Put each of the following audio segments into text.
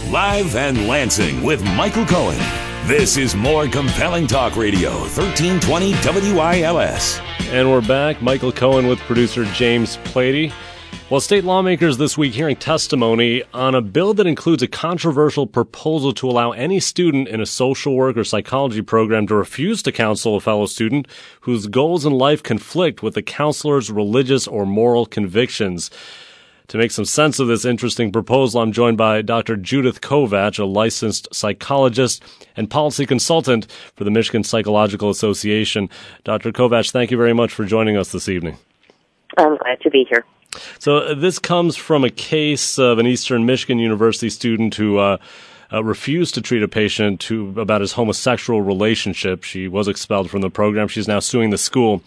Live and Lansing with Michael Cohen. This is More Compelling Talk Radio, 1320 WILS. And we're back. Michael Cohen with producer James Plady. Well, state lawmakers this week hearing testimony on a bill that includes a controversial proposal to allow any student in a social work or psychology program to refuse to counsel a fellow student whose goals in life conflict with the counselor's religious or moral convictions. To make some sense of this interesting proposal, I'm joined by Dr. Judith Kovach, a licensed psychologist and policy consultant for the Michigan Psychological Association. Dr. Kovach, thank you very much for joining us this evening. I'm glad to be here. So this comes from a case of an Eastern Michigan University student who refused to treat a patient about his homosexual relationship. She was expelled from the program. She's now suing the school.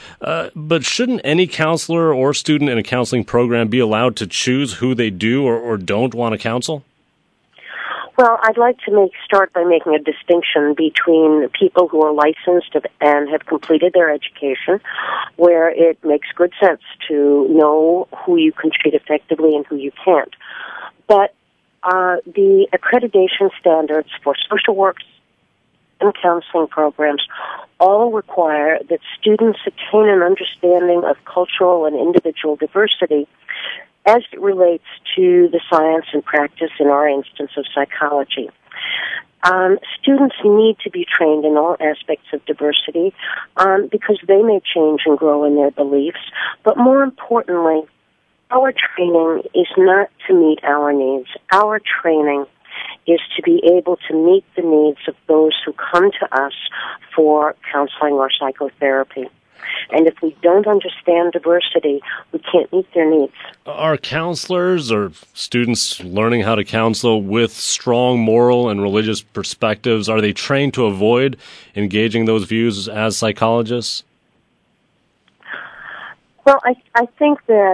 But shouldn't any counselor or student in a counseling program be allowed to choose who they do or don't want to counsel? Well, I'd like to start by making a distinction between people who are licensed and have completed their education, where it makes good sense to know who you can treat effectively and who you can't. But the accreditation standards for social work and counseling programs all require that students attain an understanding of cultural and individual diversity as it relates to the science and practice, in our instance, of psychology. Students need to be trained in all aspects of diversity because they may change and grow in their beliefs, but more importantly, our training is not to meet our needs. Our training is to be able to meet the needs of those who come to us for counseling or psychotherapy. And if we don't understand diversity, we can't meet their needs. Are counselors or students learning how to counsel with strong moral and religious perspectives, are they trained to avoid engaging those views as psychologists? Well, I think that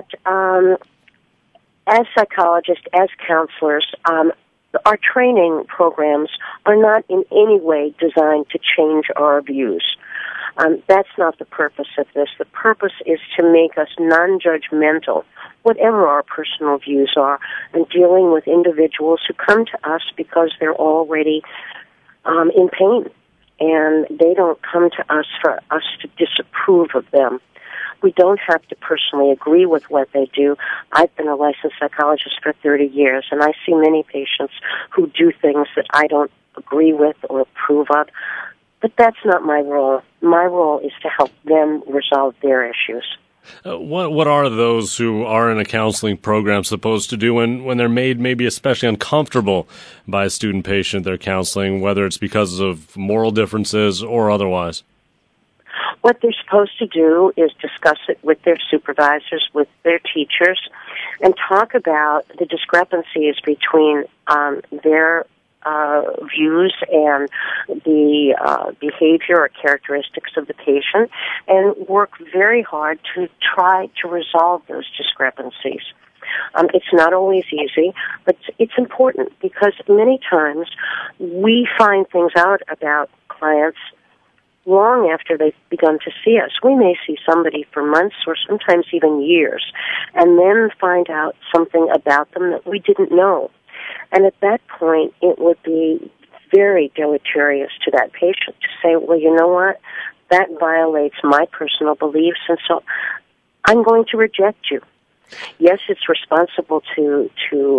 as psychologists, as counselors, our training programs are not in any way designed to change our views. That's not the purpose of this. The purpose is to make us non-judgmental, whatever our personal views are, and dealing with individuals who come to us because they're already in pain, and they don't come to us for us to disapprove of them. We don't have to personally agree with what they do. I've been a licensed psychologist for 30 years, and I see many patients who do things that I don't agree with or approve of. But that's not my role. My role is to help them resolve their issues. What are those who are in a counseling program supposed to do when they're made maybe especially uncomfortable by a student patient they're counseling, whether it's because of moral differences or otherwise? What they're supposed to do is discuss it with their supervisors, with their teachers, and talk about the discrepancies between their views and the behavior or characteristics of the patient, and work very hard to try to resolve those discrepancies. It's not always easy, but it's important because many times we find things out about clients long after they've begun to see us. We may see somebody for months or sometimes even years, and then find out something about them that we didn't know. And at that point, it would be very deleterious to that patient to say, well, you know what, that violates my personal beliefs, and so I'm going to reject you. Yes, it's responsible to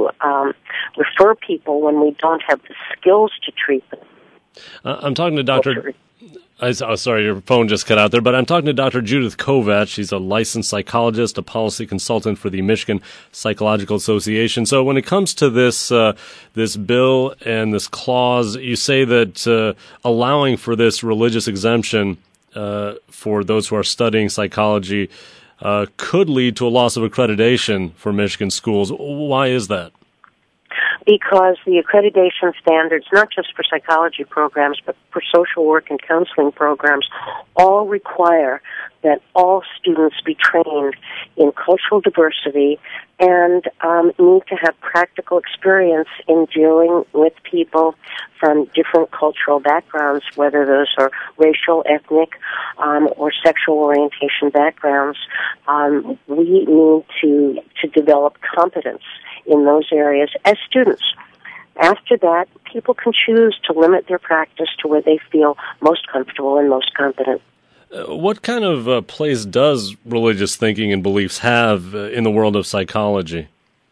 refer people when we don't have the skills to treat them. I'm talking to Dr. Sorry, your phone just cut out there, but I'm talking to Dr. Judith Kovach. She's a licensed psychologist, a policy consultant for the Michigan Psychological Association. So when it comes to this bill and this clause, you say that allowing for this religious exemption for those who are studying psychology could lead to a loss of accreditation for Michigan schools. Why is that? Because the accreditation standards, not just for psychology programs, but for social work and counseling programs, all require that all students be trained in cultural diversity and need to have practical experience in dealing with people from different cultural backgrounds, whether those are racial, ethnic, or sexual orientation backgrounds. We need to develop competence in those areas as students. After that, people can choose to limit their practice to where they feel most comfortable and most competent. What kind of place does religious thinking and beliefs have in the world of psychology?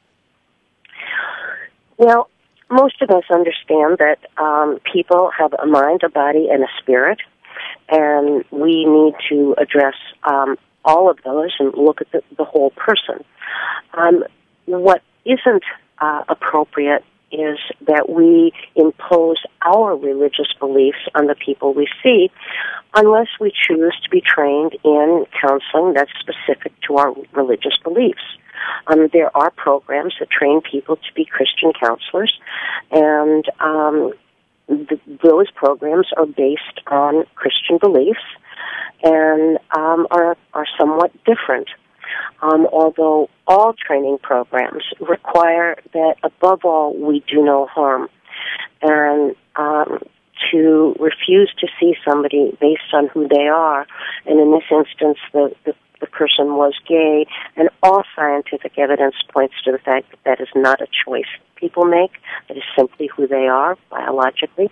Well, most of us understand that people have a mind, a body, and a spirit, and we need to address all of those and look at the whole person. What isn't appropriate is that we impose our religious beliefs on the people we see unless we choose to be trained in counseling that's specific to our religious beliefs. There are programs that train people to be Christian counselors, and those programs are based on Christian beliefs and are somewhat different. Although all training programs require that, above all, we do no harm, and to refuse to see somebody based on who they are, and in this instance, the person was gay, and all scientific evidence points to the fact that that is not a choice people make, that is simply who they are biologically.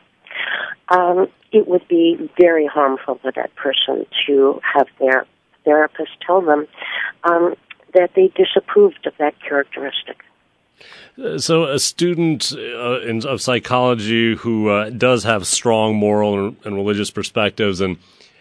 It would be very harmful for that person to have their therapist tell them that they disapproved of that characteristic. So a student of psychology who does have strong moral and religious perspectives and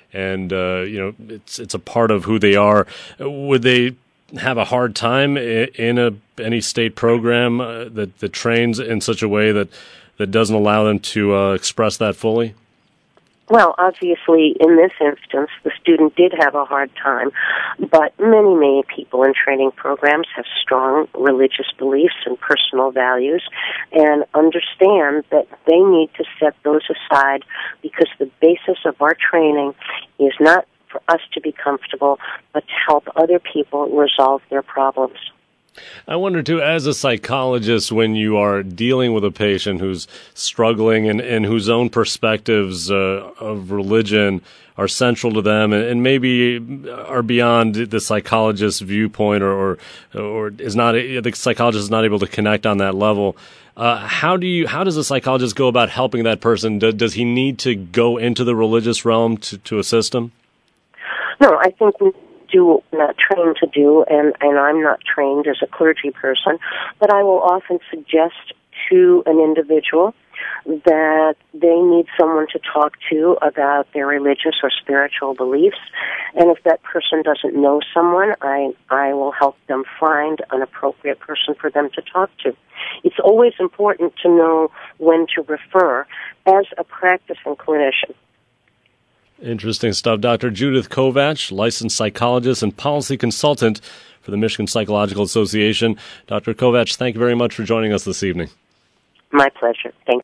it's a part of who they are, would they have a hard time in any state program that trains in such a way that doesn't allow them to express that fully? Well, obviously, in this instance, the student did have a hard time, but many people in training programs have strong religious beliefs and personal values and understand that they need to set those aside because the basis of our training is not for us to be comfortable, but to help other people resolve their problems. I wonder, too, as a psychologist, when you are dealing with a patient who's struggling and whose own perspectives of religion are central to them and maybe are beyond the psychologist's viewpoint or is not, the psychologist is not able to connect on that level, how does a psychologist go about helping that person? Does he need to go into the religious realm to assist him? No, I think we not trained to do, and I'm not trained as a clergy person, but I will often suggest to an individual that they need someone to talk to about their religious or spiritual beliefs, and if that person doesn't know someone, I will help them find an appropriate person for them to talk to. It's always important to know when to refer as a practicing clinician. Interesting stuff. Dr. Judith Kovach, licensed psychologist and policy consultant for the Michigan Psychological Association. Dr. Kovach, thank you very much for joining us this evening. My pleasure. Thank you.